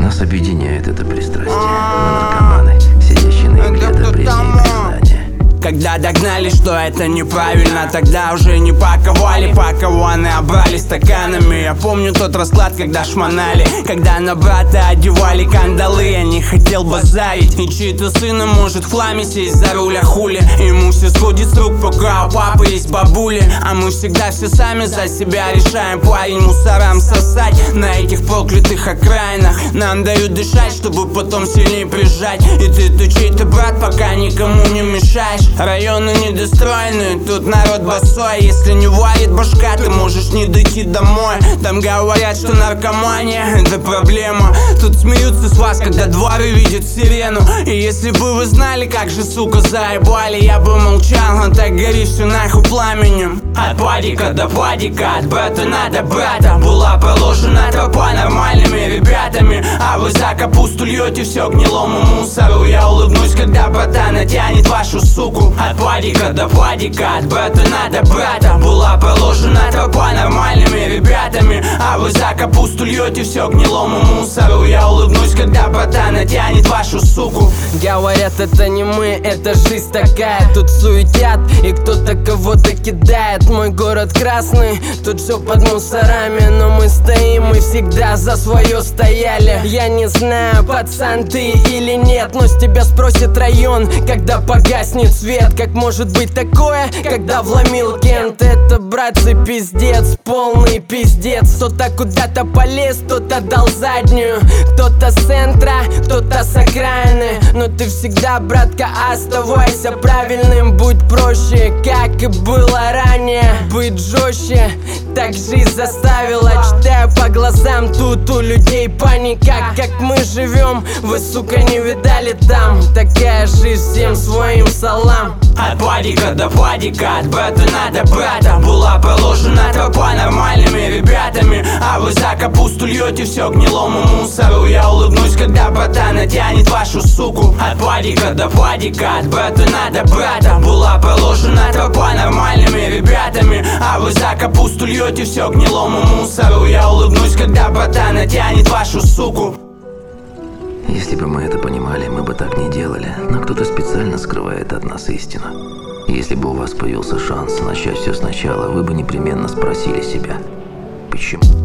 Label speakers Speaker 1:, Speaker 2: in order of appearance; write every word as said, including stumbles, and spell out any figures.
Speaker 1: Нас объединяет это пристрастие. Мы наркоманы, сидящие на игле до признаний признания.
Speaker 2: Когда догнали, что это неправильно, тогда уже не паковали, пакованы обрали стаканами. Я помню тот расклад, когда шмонали, когда на брата одевали кандалы. Я не хотел базарить, и чей-то сына может в хламе сесть за руль, а хули. Ему все сходит с рук, пока у папы есть бабули. А мы всегда все сами за себя решаем. Парень, мусорам сосать на этих проклятых окраинах. Нам дают дышать, чтобы потом сильнее прижать. И ты, ты чей-то брат, пока никому не мешаешь. Районы недостроены, тут народ босой. Если не варит башка, ты можешь не дойти домой. Там говорят, что наркомания — это проблема. Тут смеются с вас, когда дворы видят сирену. И если бы вы знали, как же, сука, заебали, я бы молчал, а так гори все нахуй пламенем. От падика до падика, от брата надо брата. Была проложена тропа нормальными ребятами, а вы за капусту льете все гнилому мусору. Я улыбнусь, когда братан натянет вашу суку. От падика до падика, от брата надо брата. Была проложена тропа нормальными ребятами, а вы за капусту льете все гнилому мусору. Я улыбнусь, когда братан натянет вашу суку.
Speaker 3: Говорят, это не мы, это жизнь такая. Тут суетят и кто-то кого-то кидает. Мой город красный, тут все под мусорами, но мы стоим и всегда за свое стояли. Я не знаю, пацан ты или нет, но с тебя спросит район, когда погаснет свет. Как может быть такое, когда вломил Кент? Это, братцы, пиздец, полный пиздец. Кто-то куда-то полез, кто-то дал заднюю, кто-то с центра, кто-то с окраины. Но ты всегда, братка, оставайся правильным. Будь проще, как и было ранее. Быть жестче, так жизнь заставила. Читаю по глазам, тут у людей паника. Как мы живем, вы, сука, не видали там. Такая жизнь, всем своим салам.
Speaker 2: От падика до падика, от брата надо брата. Была проложена тропа нормальными ребятами, а вы за капусту льете все гнилому мусору. Я улыбнусь, когда братан натянет вашу суку. От падика до падика, от брата надо брата. Была проложена тропа нормальными ребятами, а вы за капусту льете все гнилому мусору. Я улыбнусь, когда братан натянет вашу суку.
Speaker 1: Если бы мы это понимали, мы бы так не делали. Но кто-то специально скрывает от нас истину. Если бы у вас появился шанс начать все сначала, вы бы непременно спросили себя: почему?